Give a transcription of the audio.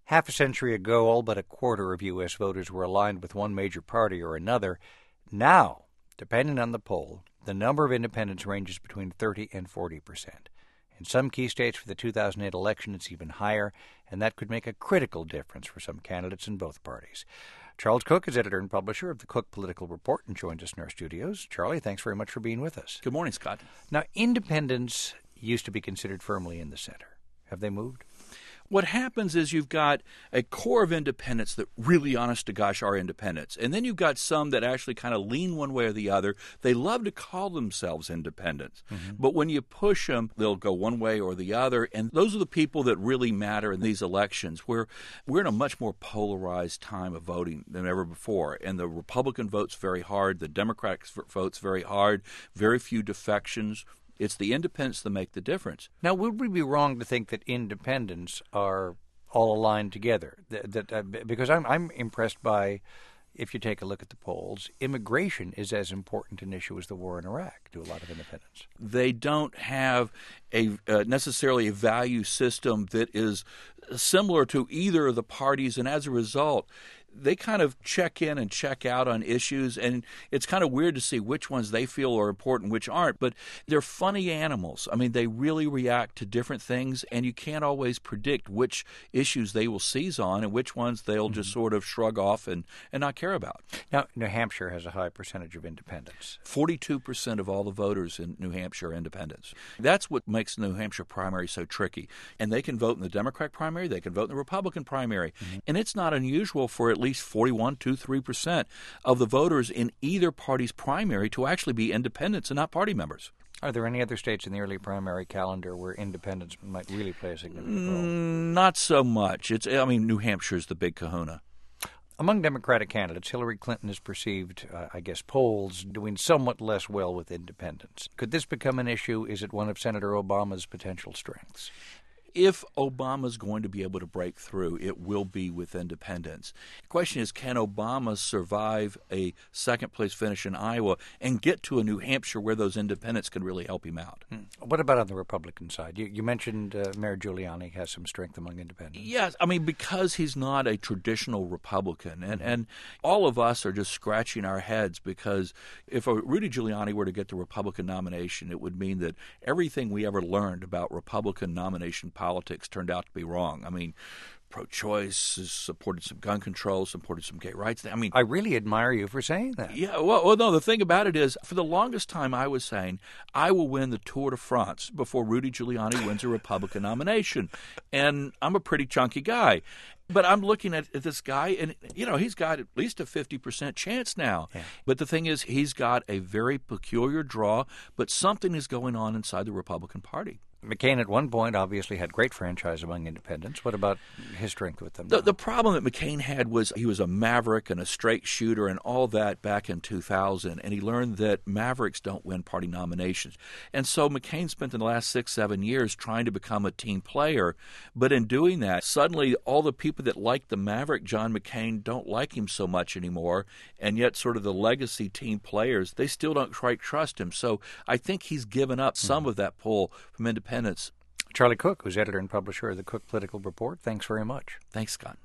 Half a century ago, all but a quarter of U.S. voters were aligned with one major party or another. Now, depending on the poll, the number of independents ranges between 30 and 40%. In some key states for the 2008 election, it's even higher, and that could make a critical difference for some candidates in both parties. Charles Cooke is editor and publisher of the Cooke Political Report and joins us in our studios. Charlie, thanks very much for being with us. Good morning, Scott. Now, independents used to be considered firmly in the center. Have they moved? What happens is you've got a core of independents that really, honest to gosh, are independents. And then you've got some that actually kind of lean one way or the other. They love to call themselves independents. But when you push them, they'll go one way or the other. And those are the people that really matter in these elections. We're in a much more polarized time of voting than ever before. And the Republican vote's very hard. The Democratic vote's very hard. Very few defections. It's the independents that make the difference. Now, would we be wrong to think that independents are all aligned together? Because I'm impressed by, if you take a look at the polls, immigration is as important an issue as the war in Iraq to a lot of independents. They don't have necessarily a value system that is similar to either of the parties, and as a result, they kind of check in and check out on issues, and it's kind of weird to see which ones they feel are important, which aren't. But they're funny animals. I mean, they really react to different things, and you can't always predict which issues they will seize on and which ones they'll just sort of shrug off and not care about. Now, New Hampshire has a high percentage of independents. 42% of all the voters in New Hampshire are independents. That's what makes the New Hampshire primary so tricky. And they can vote in the Democratic primary, they can vote in the Republican primary. And it's not unusual for at least 41 to 3% of the voters in either party's primary to actually be independents and not party members. Are there any other states in the early primary calendar where independents might really play a significant role? Not so much. New Hampshire is the big kahuna. Among Democratic candidates, Hillary Clinton is perceived, polls, doing somewhat less well with independents. Could this become an issue? Is it one of Senator Obama's potential strengths? If Obama's going to be able to break through, it will be with independents. The question is, can Obama survive a second-place finish in Iowa and get to a New Hampshire where those independents can really help him out? What about on the Republican side? You mentioned Mayor Giuliani has some strength among independents. Yes, because he's not a traditional Republican. And all of us are just scratching our heads because if Rudy Giuliani were to get the Republican nomination, it would mean that everything we ever learned about Republican nomination politics turned out to be wrong. Pro-choice has supported some gun control, supported some gay rights. I really admire you for saying that. Yeah, well, no, the thing about it is, for the longest time I was saying, I will win the Tour de France before Rudy Giuliani wins a Republican nomination. And I'm a pretty chunky guy. But I'm looking at this guy, and, he's got at least a 50% chance now. Yeah. But the thing is, he's got a very peculiar draw, but something is going on inside the Republican Party. McCain at one point obviously had great franchise among independents. What about his strength with them now? The problem that McCain had was he was a maverick and a straight shooter and all that back in 2000, and he learned that mavericks don't win party nominations. And so McCain spent the last 6-7 years trying to become a team player, but in doing that, suddenly all the people that liked the maverick John McCain don't like him so much anymore, and yet sort of the legacy team players, they still don't quite trust him. So I think he's given up some of that pull from independents. Charlie Cooke, who's editor and publisher of the Cooke Political Report, thanks very much. Thanks, Scott.